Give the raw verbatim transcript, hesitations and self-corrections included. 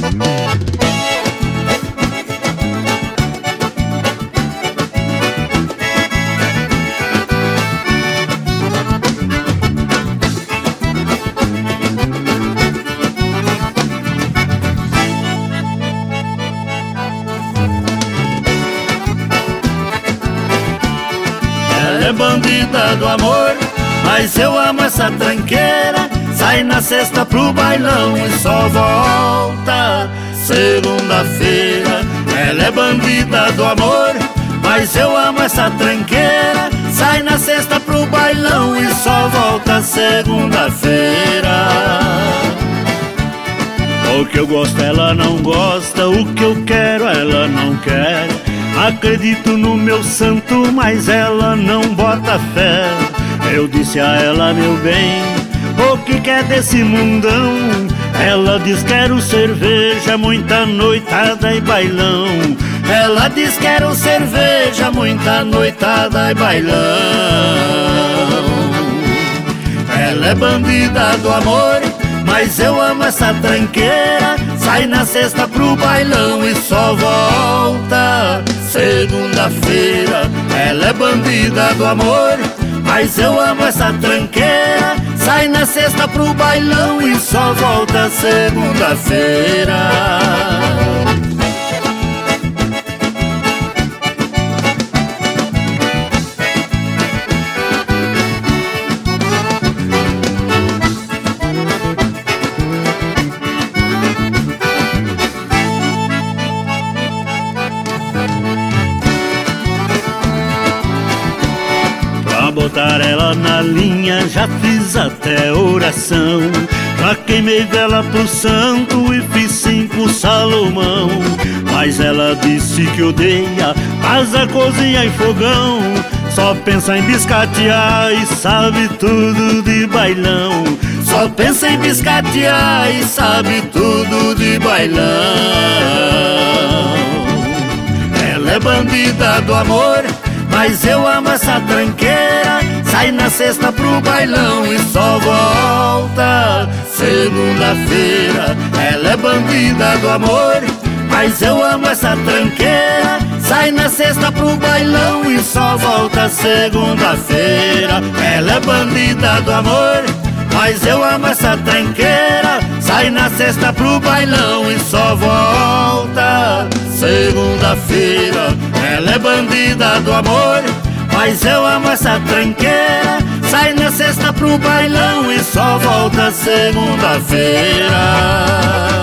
É bandida do amor, mas eu amo essa tranqueira. Sai na sexta pro bailão e só volta segunda-feira. Ela é bandida do amor, mas eu amo essa tranqueira. Sai na sexta pro bailão e só volta segunda-feira. O que eu gosto ela não gosta, o que eu quero ela não quer. Acredito no meu santo, mas ela não bota fé. Eu disse a ela, meu bem, o que quer desse mundão? Ela diz quero cerveja, muita noitada e bailão. Ela diz quero cerveja, muita noitada e bailão. Ela é bandida do amor, mas eu amo essa tranqueira. Sai na sexta pro bailão e só volta segunda-feira. Ela é bandida do amor, mas eu amo essa tranqueira. Sai na sexta pro bailão e só volta segunda-feira. Pra botar ela na linha já fiz até oração. Já queimei vela pro santo e fiz cinco Salomão. Mas ela disse que odeia casa, cozinha e fogão. Só pensa em biscatear e sabe tudo de bailão. Só pensa em biscatear e sabe tudo de bailão. Ela é bandida do amor, mas eu amo essa tranqueira. Sai na sexta pro bailão e só volta segunda-feira. Ela é bandida do amor, mas eu amo essa tranqueira. Sai na sexta pro bailão e só volta segunda-feira. Ela é bandida do amor, mas eu amo essa tranqueira. Sai na sexta pro bailão e só volta segunda-feira. Ela é bandida do amor, mas eu amo essa tranqueira. Sai na sexta pro bailão e só volta segunda-feira.